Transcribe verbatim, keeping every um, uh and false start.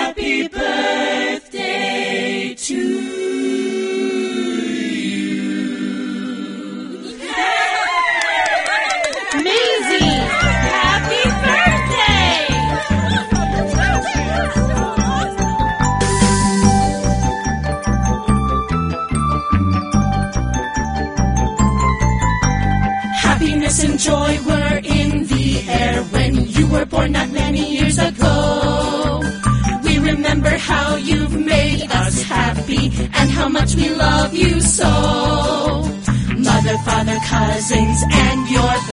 Happy birthday to you. Maisie, happy birthday! Happiness and joy were in the air when you were born not many years ago. We remember how you've made us happy and how much we love you so. Mother, father, cousins, and your